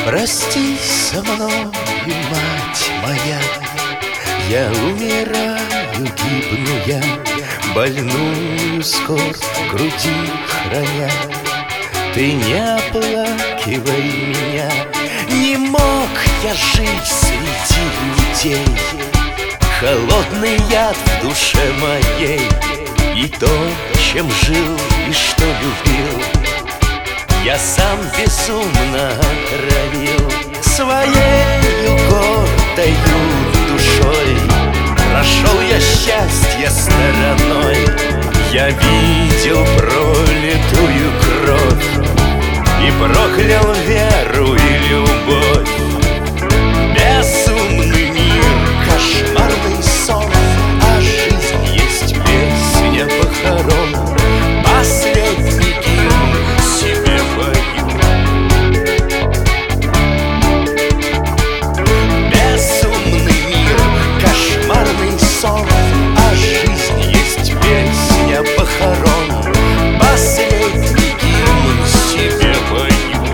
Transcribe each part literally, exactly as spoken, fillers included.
Прости со мною, мать моя, я умираю, гибну я, больную скорбь в груди храня. Ты не оплакивай меня, не мог я жить среди людей. Холодный яд в душе моей, и то, чем жил и что любил, я сам безумно отравил. Своею гордою душой прошел я счастье стороной. Я видел пролитую кровь и проклял веру и любовь. Безумный мир, кошмарный сон, а жизнь есть песня похорон. Последний гимн себе пою. Безумный мир, кошмарный сон, а жизнь есть песня похорон. Последний гимн себе пою.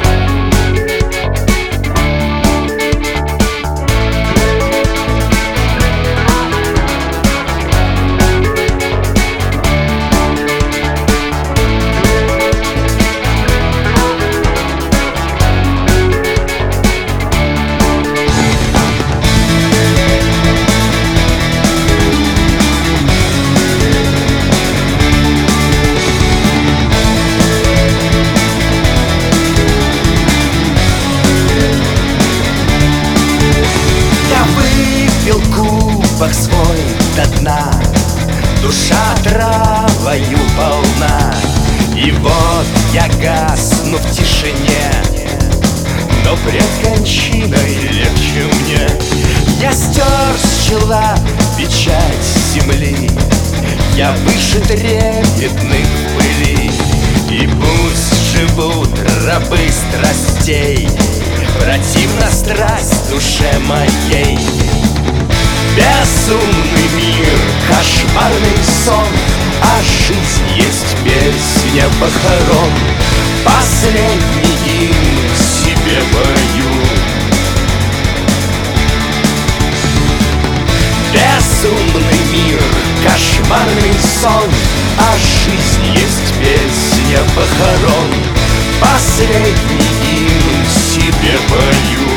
Кубок свой до дна, душа травою полна. И вот я гасну в тишине, но пред кончиной легче мне. Я стер с чела печать земли, я выше трепетных пыли. И пусть живут рабы страстей, противна страсть душе моей. Безумный мир, кошмарный сон, а жизнь есть песня похорон. Последний гимн себе пою. Безумный мир, кошмарный сон, а жизнь есть песня похорон. Последний гимн себе пою.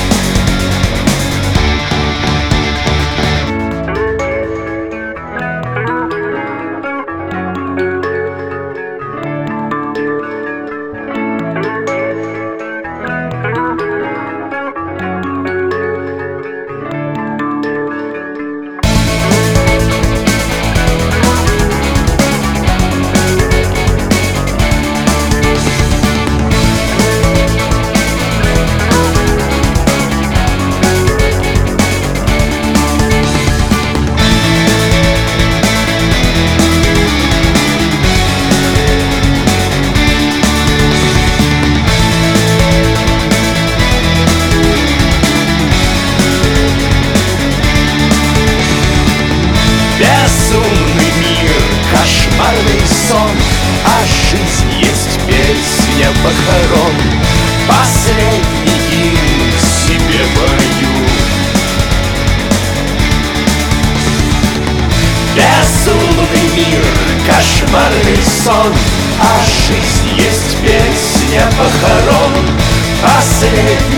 Безумный мир, кошмарный сон, а жизнь есть песня похорон. Последний гимн себе пою. Безумный мир, кошмарный сон, а жизнь есть песня похорон. Последний